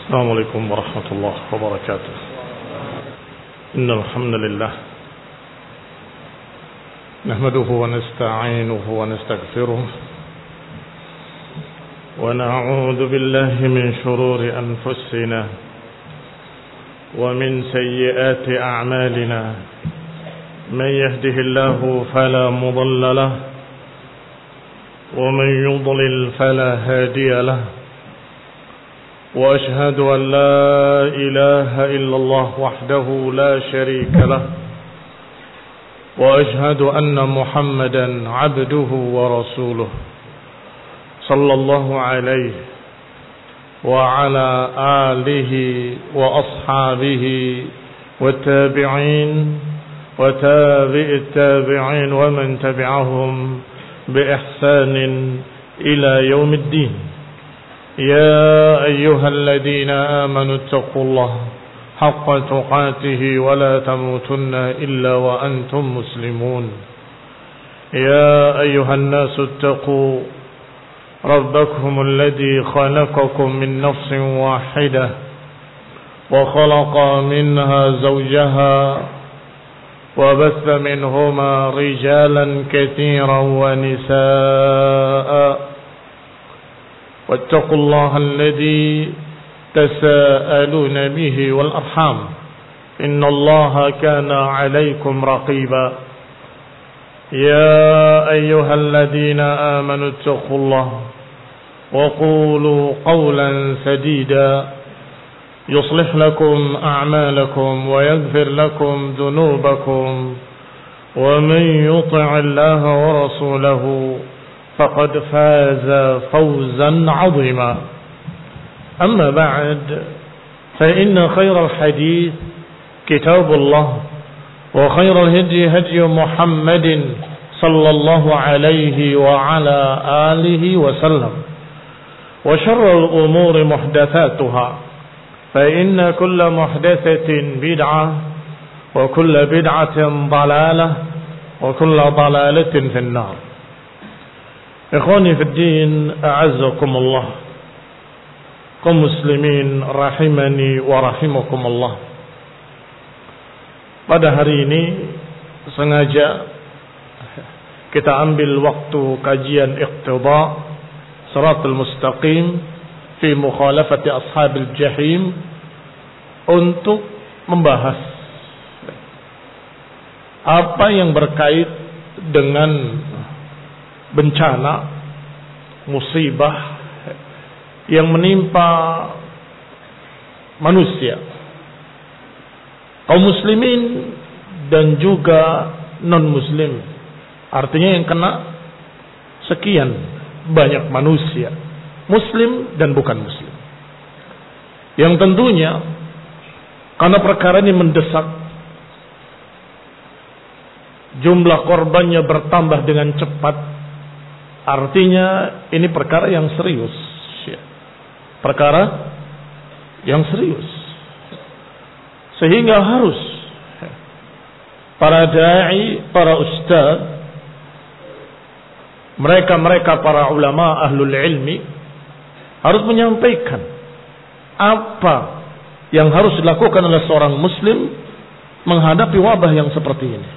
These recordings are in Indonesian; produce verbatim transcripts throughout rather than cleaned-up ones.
السلام عليكم ورحمة الله وبركاته. إن الحمد لله نحمده ونستعينه ونستغفره ونعوذ بالله من شرور أنفسنا ومن سيئات أعمالنا. من يهده الله فلا مضل له ومن يضلل فلا هادي له. وأشهد أن لا إله إلا الله وحده لا شريك له. وأشهد أن محمدا عبده ورسوله صلى الله عليه وعلى آله وأصحابه والتابعين وتابع التابعين ومن تبعهم بإحسان إلى يوم الدين. يا أيها الذين آمنوا اتقوا الله حق تقاته ولا تموتن إلا وأنتم مسلمون. يا أيها الناس اتقوا ربكم الذي خلقكم من نفس واحدة وخلق منها زوجها وبث منهما رجالا كثيرا ونساء. واتقوا الله الذي تساءلون به والأرحام إن الله كان عليكم رقيبا. يا أيها الذين آمنوا اتقوا الله وقولوا قولا سديدا يصلح لكم أعمالكم ويغفر لكم ذنوبكم ومن يطع الله ورسوله فقد فاز فوزا عظيما. أما بعد فإن خير الحديث كتاب الله وخير الهدي هدي محمد صلى الله عليه وعلى آله وسلم وشر الأمور محدثاتها فإن كل محدثة بدعة وكل بدعة ضلالة وكل ضلالة في النار. Ikhwani fi din, a'azzakumullah, kaum muslimin rahimani wa rahimakumullah. Pada hari ini sengaja kita ambil waktu kajian iqtida Shiratal Mustaqim fi mukhalafati ashabil jahim untuk membahas apa yang berkait dengan bencana, musibah yang menimpa manusia, kaum muslimin dan juga non-muslim. Artinya yang kena sekian banyak manusia, muslim dan bukan muslim. Yang tentunya karena perkara ini mendesak, jumlah korbannya bertambah dengan cepat. Artinya ini perkara yang serius, perkara yang serius, sehingga harus para dai, para ustaz, mereka-mereka para ulama ahlul ilmi harus menyampaikan apa yang harus dilakukan oleh seorang muslim menghadapi wabah yang seperti ini.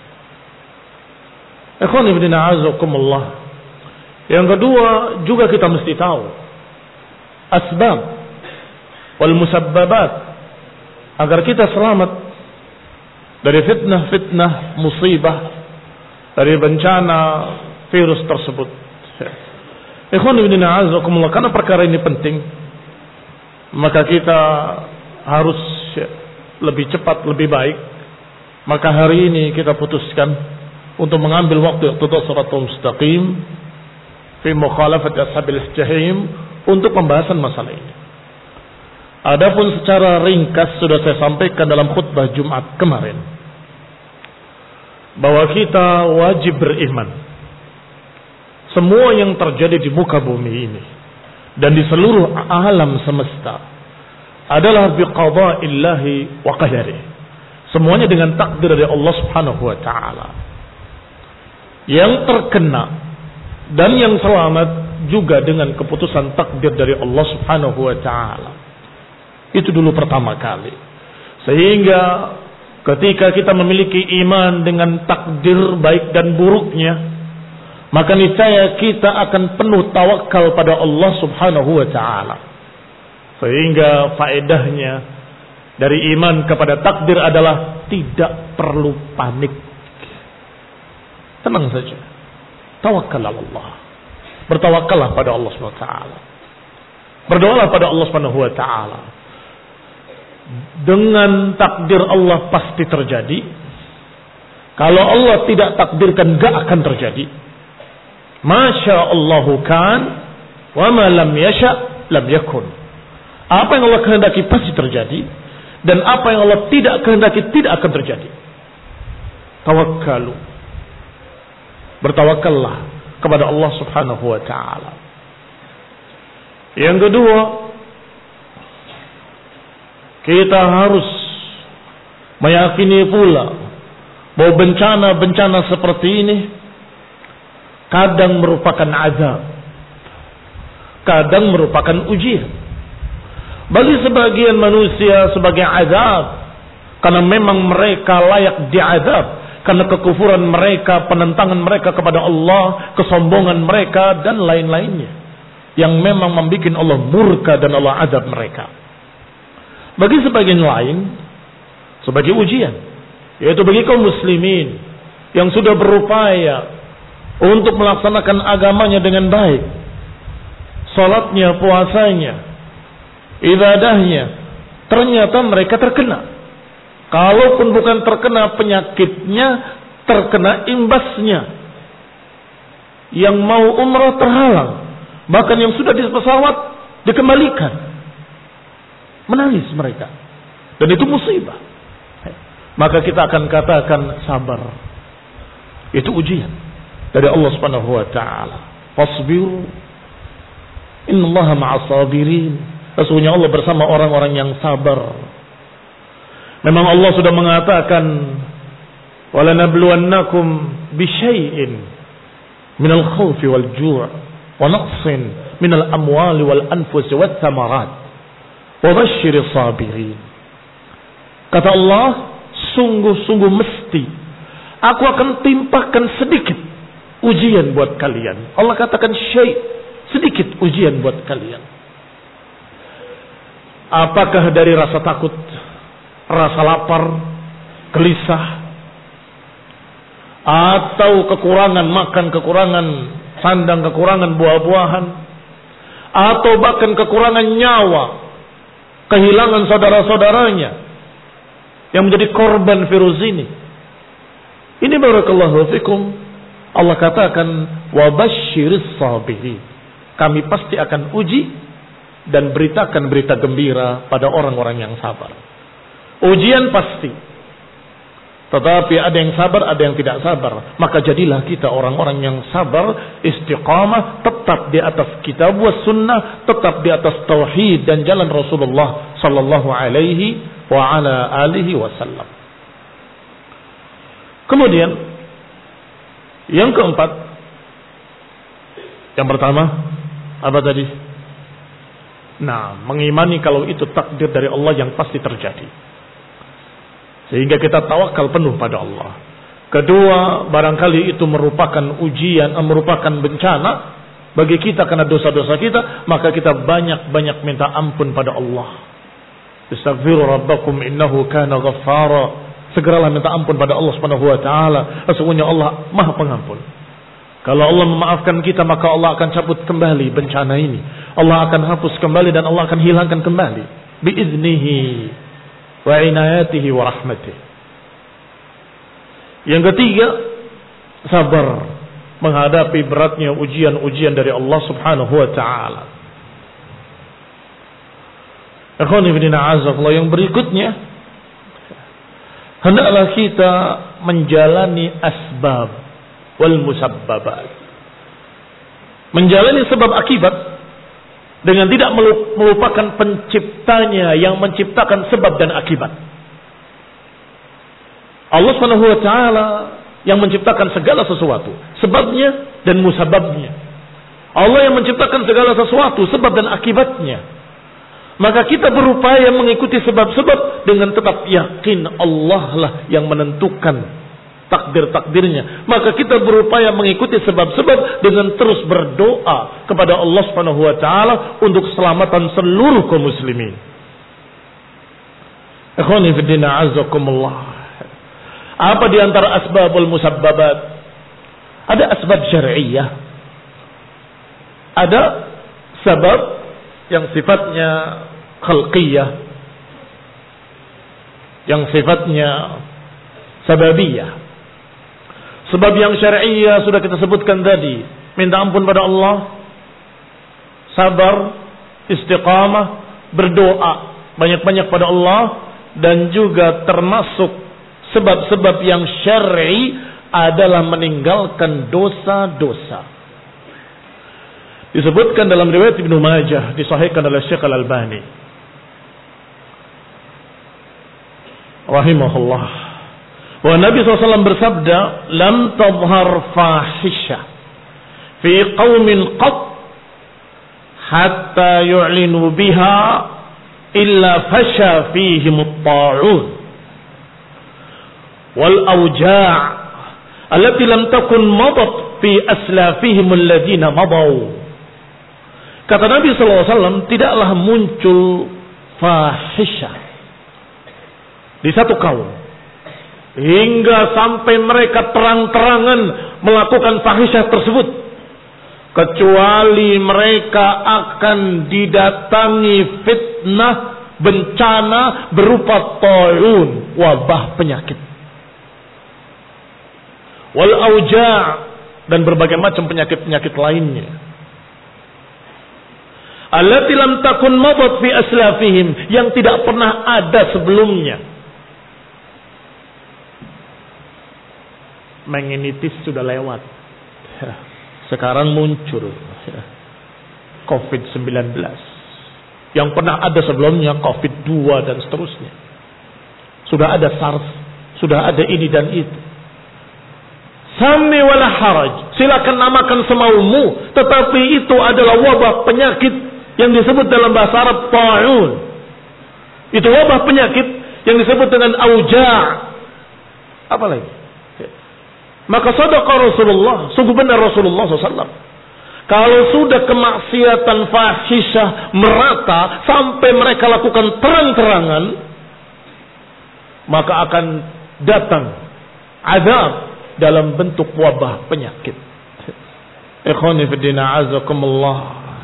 Ikhwan ibn a'azakumullah. Yang kedua, juga kita mesti tahu asbab wal musabbabat agar kita selamat dari fitnah-fitnah, musibah, dari bencana virus tersebut. Ikhwan ibn a'azakumullah, karena perkara ini penting, maka kita harus lebih cepat, lebih baik. Maka hari ini kita putuskan untuk mengambil waktu untuk Shiratal Mustaqim fi mukhalafati ashabil jahim untuk pembahasan masalah ini. Adapun secara ringkas sudah saya sampaikan dalam khutbah Jumat kemarin bahwa kita wajib beriman semua yang terjadi di muka bumi ini dan di seluruh alam semesta adalah biqada'illahi wa qadarihi. Semuanya dengan takdir dari Allah Subhanahu wa taala. Yang terkena dan yang selamat juga dengan keputusan takdir dari Allah Subhanahu wa taala. Itu dulu pertama kali. Sehingga ketika kita memiliki iman dengan takdir baik dan buruknya, maka niscaya kita akan penuh tawakal pada Allah Subhanahu wa taala. Sehingga faedahnya dari iman kepada takdir adalah tidak perlu panik. Tenang saja. Tawakal Allah. Bertawakallah pada Allah Subhanahu wa taala. Berdoalah pada Allah Subhanahu wa taala. Dengan takdir Allah pasti terjadi. Kalau Allah tidak takdirkan, gak akan terjadi. Masya Allahu kan, wa ma lam yasha lam yakun. Apa yang Allah kehendaki pasti terjadi, dan apa yang Allah tidak kehendaki tidak akan terjadi. Tawakkalu. Bertawakallah kepada Allah Subhanahu wa taala. Yang kedua, kita harus meyakini pula bahwa bencana-bencana seperti ini kadang merupakan azab, kadang merupakan ujian. Bagi sebagian manusia sebagai azab, karena memang mereka layak diazab, karena kekufuran mereka, penentangan mereka kepada Allah, kesombongan mereka, dan lain-lainnya, yang memang membuat Allah murka dan Allah azab mereka. Bagi sebagian lain, sebagai ujian, yaitu bagi kaum muslimin yang sudah berupaya untuk melaksanakan agamanya dengan baik, salatnya, puasanya, ibadahnya, ternyata mereka terkena. Kalaupun bukan terkena penyakitnya, terkena imbasnya. Yang mau umrah terhalang, bahkan yang sudah di pesawat dikembalikan. Menangis mereka. Dan itu musibah. Maka kita akan katakan sabar. Itu ujian dari Allah Subhanahu wa taala. Fasbiru, innallaha ma'as sabirin. Sesungguhnya Allah bersama orang-orang yang sabar. Memang Allah sudah mengatakan, walanabluwannakum bisyai'in minal khawfi wal ju' wa naqsin minal amwali wal anfusi wat thamarat wa basyyiris sabirin. Kata Allah, sungguh-sungguh mesti aku akan timpakan sedikit ujian buat kalian. Allah katakan syai', sedikit ujian buat kalian. Apakah dari rasa takut, rasa lapar, gelisah, atau kekurangan makan, kekurangan sandang, kekurangan buah-buahan, atau bahkan kekurangan nyawa, kehilangan saudara-saudaranya yang menjadi korban virus ini. Ini barakallahu fikum, Allah katakan wa basyiris sabirin. Kami pasti akan uji dan beritakan berita gembira pada orang-orang yang sabar. Ujian pasti. Tetapi ada yang sabar, ada yang tidak sabar. Maka jadilah kita orang-orang yang sabar, istiqamah, tetap di atas kitab was sunnah, tetap di atas tauhid dan jalan Rasulullah sallallahu alaihi wa ala alihi wasallam. Kemudian yang keempat, yang pertama apa tadi? Nah, mengimani kalau itu takdir dari Allah yang pasti terjadi, sehingga kita tawakal penuh pada Allah. Kedua, barangkali itu merupakan ujian, merupakan bencana bagi kita karena dosa-dosa kita, maka kita banyak-banyak minta ampun pada Allah. Istaghfiru rabbakum innahu kana ghaffara. Segeralah minta ampun pada Allah Subhanahu wa taala. Sesungguhnya Allah Maha Pengampun. Kalau Allah memaafkan kita, maka Allah akan cabut kembali bencana ini. Allah akan hapus kembali dan Allah akan hilangkan kembali biiznihi wa inayatihi wa rahmatihi. Yang ketiga, sabar menghadapi beratnya ujian-ujian dari Allah Subhanahu wa taala. Ikhwani fillah azakallah, yang berikutnya, hendaklah kita menjalani asbab wal musabbabat. Menjalani sebab akibat dengan tidak melupakan penciptanya yang menciptakan sebab dan akibat. Allah Subhanahu wa taala yang menciptakan segala sesuatu, sebabnya dan musababnya. Allah yang menciptakan segala sesuatu, sebab dan akibatnya. Maka kita berupaya mengikuti sebab-sebab dengan tetap yakin Allah lah yang menentukan takdir-takdirnya. Maka kita berupaya mengikuti sebab-sebab dengan terus berdoa kepada Allah Subhanahu wa taala untuk keselamatan seluruh kaum muslimin. Ikhwani fi din, a'azzakumullah. Apa di antara asbabul musabbabat? Ada asbab syar'iyyah. Ada sebab yang sifatnya khalqiyah, yang sifatnya sababiyah. Sebab yang syar'iyyah sudah kita sebutkan tadi, minta ampun pada Allah, sabar, istiqamah, berdoa banyak-banyak pada Allah, dan juga termasuk sebab-sebab yang syar'i adalah meninggalkan dosa-dosa. Disebutkan dalam riwayat Ibnu Majah, disahihkan oleh Syekh Al-Albani rahimahullah. Wa Nabi shallallahu alaihi wasallam bersabda, "Lam tadhhar fahisha fi qaumin qat hatta yu'linu biha illa fasha fihim at-ta'un wal awja' allati lam takun madat fi aslafihim alladhina madaw." Kata Nabi shallallahu alaihi wasallam, tidaklah muncul fahisyah di satu kaum hingga sampai mereka terang-terangan melakukan fahisyah tersebut, kecuali mereka akan didatangi fitnah, bencana berupa ta'un, wabah penyakit, wal auja', dan berbagai macam penyakit-penyakit lainnya, allati lam takun madat fi aslafihim, yang tidak pernah ada sebelumnya. Meningitis sudah lewat, sekarang muncul covid sembilan belas. Yang pernah ada sebelumnya covid dua dan seterusnya. Sudah ada SARS, sudah ada ini dan itu. Sami wala haraj, silakan namakan semaumu, tetapi itu adalah wabah penyakit yang disebut dalam bahasa Arab ta'un. Itu wabah penyakit yang disebut dengan auja'. Apa lagi? Maka sadaqa Rasulullah, sungguh benar Rasulullah shallallahu alaihi wasallam. Kalau sudah kemaksiatan fahisyah merata sampai mereka lakukan terang-terangan, maka akan datang azab dalam bentuk wabah penyakit. Ikhwani fi din, a'azzakumullah.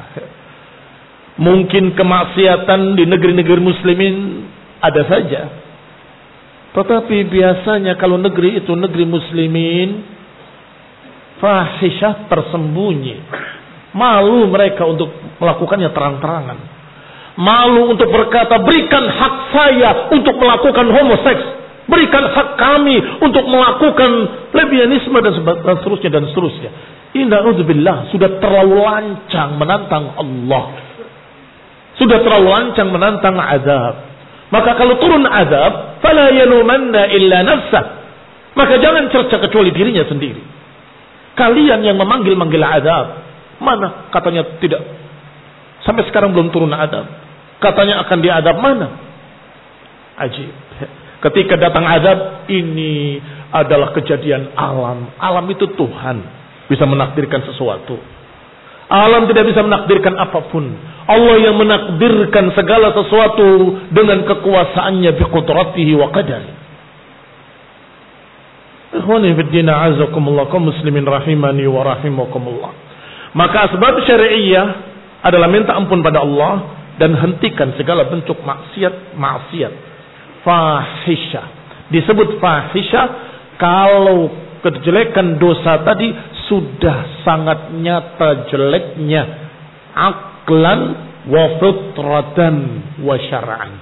Mungkin kemaksiatan di negeri-negeri muslimin ada saja, tetapi biasanya kalau negeri itu negeri muslimin, fahisyah tersembunyi. Malu mereka untuk melakukannya terang-terangan. Malu untuk berkata, berikan hak saya untuk melakukan homoseks, berikan hak kami untuk melakukan lesbianisme dan seterusnya dan seterusnya. Inna'udzubillah, sudah terlalu lancang menantang Allah. Sudah terlalu lancang menantang azab. Maka kalau turun azab, fala yalumanna illa nafsah. Maka jangan cerca kecuali dirinya sendiri. Kalian yang memanggil-manggil azab, mana katanya tidak, sampai sekarang belum turun azab, katanya akan diadab, mana? Ajib. Ketika datang azab, ini adalah kejadian alam. Alam itu Tuhan bisa menakdirkan sesuatu. Alam tidak bisa menakdirkan apapun. Allah yang menakdirkan segala sesuatu dengan kekuasaannya, biqudratihi wa qadari. Ikhwani fi din, a'azzakumullah, kaum muslimin rahimani wa rahimakumullah. Maka asbab syar'iyyah adalah minta ampun pada Allah dan hentikan segala bentuk maksiat-maksiat. Fahisyah disebut fahisyah kalau kejelekan dosa tadi sudah sangat nyata jeleknya, aqlan wa fitratan wa syar'an.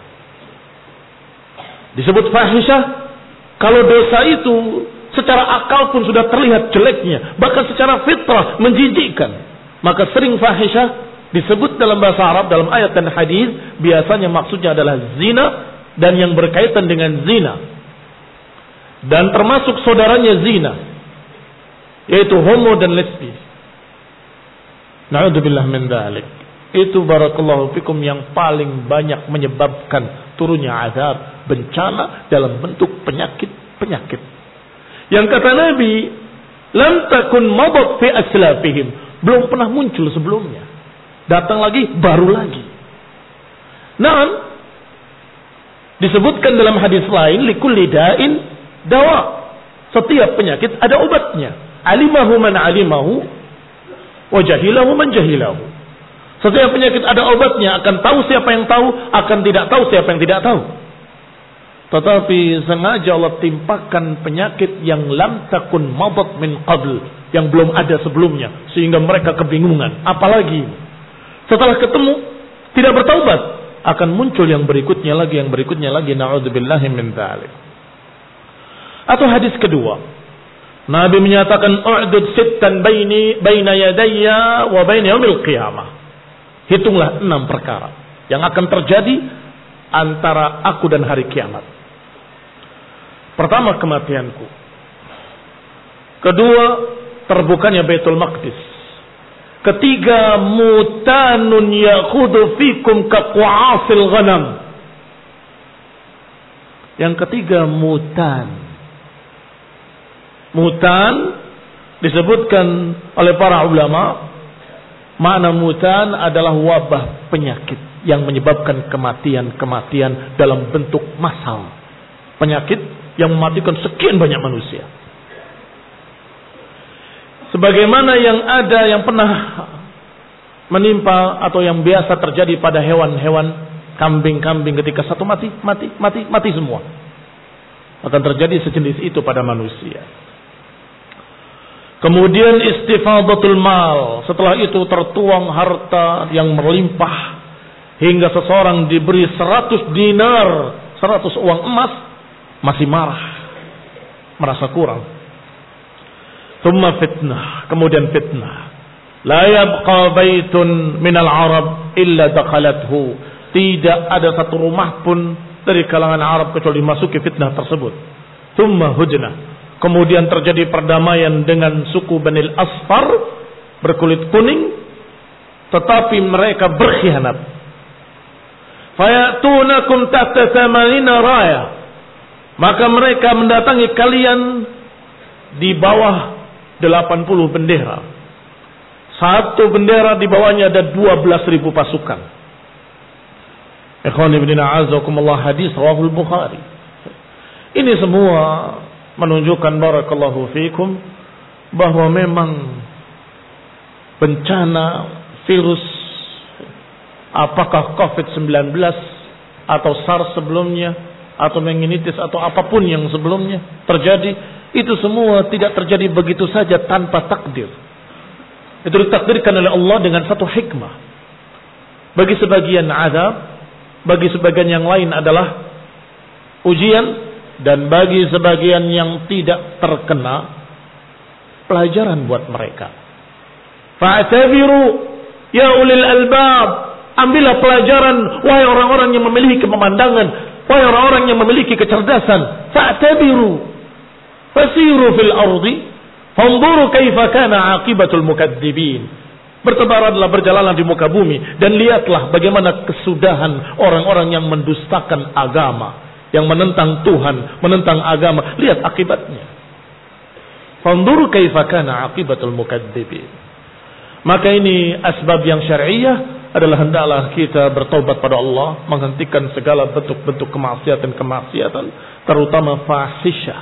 Disebut fahisyah kalau dosa itu secara akal pun sudah terlihat jeleknya, bahkan secara fitrah menjijikkan. Maka sering fahisyah disebut dalam bahasa Arab, dalam ayat dan hadis, biasanya maksudnya adalah zina dan yang berkaitan dengan zina, dan termasuk saudaranya zina, yaitu homo dan lesbi. Na'udzubillah min dzalik. Itu barakallahu fikum yang paling banyak menyebabkan turunnya azab, bencana dalam bentuk penyakit-penyakit. Yang kata Nabi, lam takun madat fi aslafihim, belum pernah muncul sebelumnya. Datang lagi, baru lagi. Nah, disebutkan dalam hadis lain, likulli da'in dawa. Setiap penyakit ada obatnya. Alimahu man alimahu, wa jahilahu man jahilahu. Setiap penyakit ada obatnya, akan tahu siapa yang tahu, akan tidak tahu siapa yang tidak tahu. Tetapi sengaja Allah timpakan penyakit yang lam takun madat min qabl, yang belum ada sebelumnya, sehingga mereka kebingungan. Apalagi setelah ketemu tidak bertaubat, akan muncul yang berikutnya lagi, yang berikutnya lagi. Na'udzubillahi min dzalik. Atau hadis kedua, Nabi menyatakan u'dud sittan baini baina yadayya wa baina yaumil qiyamah. Hitunglah enam perkara yang akan terjadi antara aku dan hari kiamat. Pertama, kematianku. Kedua, terbukanya Baitul Maqdis. Ketiga, mutanun yakhudhu fikum kaqwa'afil ghanam. Yang ketiga, mutan. Mutan disebutkan oleh para ulama, makna mutan adalah wabah penyakit yang menyebabkan kematian-kematian dalam bentuk massal. Penyakit yang mematikan sekian banyak manusia. Sebagaimana yang ada yang pernah menimpa atau yang biasa terjadi pada hewan-hewan, kambing-kambing ketika satu mati, mati, mati, mati semua. Akan terjadi sejenis itu pada manusia. Kemudian istifadatul mal. Setelah itu tertuang harta yang melimpah. Hingga seseorang diberi seratus dinar, seratus uang emas, masih marah. Merasa kurang. Thumma fitnah. Kemudian fitnah. La yabqa baitun minal Arab illa dakhalathu. Tidak ada satu rumah pun dari kalangan Arab kecuali dimasuki fitnah tersebut. Thumma hujnah. Kemudian terjadi perdamaian dengan suku Banil Asfar berkulit kuning, tetapi mereka berkhianat. Fayatunakum tahta thamanina raya. Maka mereka mendatangi kalian di bawah delapan puluh bendera. Satu bendera di bawahnya ada dua belas ribu pasukan. Ikhwan ibn a'azakumullah, hadis rawahul Bukhari. Ini semua menunjukkan barakallahu fikum bahwa memang bencana virus, apakah covid sembilan belas atau SARS sebelumnya atau meningitis atau apapun yang sebelumnya terjadi, itu semua tidak terjadi begitu saja tanpa takdir. Itu ditakdirkan oleh Allah dengan satu hikmah. Bagi sebagian azab, bagi sebagian yang lain adalah ujian, dan bagi sebagian yang tidak terkena, pelajaran buat mereka. Fa'tabiru ya ulil albab, ambillah pelajaran wahai orang-orang yang memiliki pemandangan, wahai orang-orang yang memiliki kecerdasan. Fa'tabiru fasiru fil ardi fanzuru kaifa kana aqibatul mukadzibin. Bertebaranlah, berjalanlah di muka bumi dan lihatlah bagaimana kesudahan orang-orang yang mendustakan agama, yang menentang Tuhan, menentang agama. Lihat akibatnya. Fanzur kaifa kana aqibatul mukadzibin. Maka ini asbab yang syar'iyyah adalah hendaklah kita bertobat pada Allah, menghentikan segala bentuk-bentuk kemaksiatan-kemaksiatan, terutama fahisyah.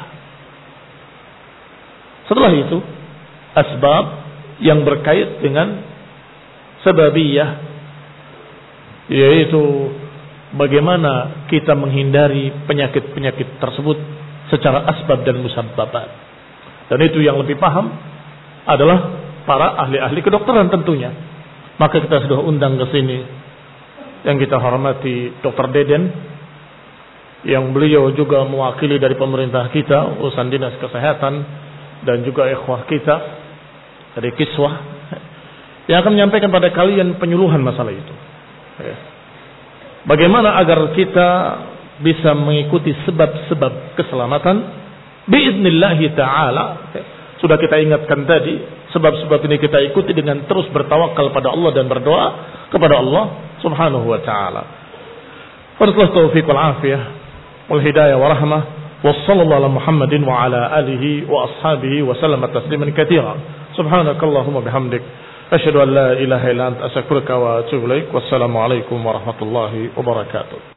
Setelah itu, asbab yang berkait dengan sababiyah, yaitu bagaimana kita menghindari penyakit-penyakit tersebut secara asbab dan musabbabat. Dan itu yang lebih paham adalah para ahli-ahli kedokteran tentunya. Maka kita sudah undang ke sini yang kita hormati Dokter Deden, yang beliau juga mewakili dari pemerintah kita urusan dinas kesehatan, dan juga ikhwah kita dari Kiswah yang akan menyampaikan pada kalian penyuluhan masalah itu. Bagaimana agar kita bisa mengikuti sebab-sebab keselamatan biiznillah ta'ala Sudah kita ingatkan tadi, sebab-sebab ini kita ikuti dengan terus bertawakal pada Allah dan berdoa kepada Allah Subhanahu wa taala. Wassalamualaikum taufiq wal afiyah wal hidayah wa rahmah. Wassallallahu ala Muhammadin wa ala alihi wa ashabihi wa sallama tasliman katsira. Subhanakallahumma bihamdik asyhadu an la ilaha illa anta astaghfiruka wa atubu ilaik. Wassalamu alaikum warahmatullahi wabarakatuh.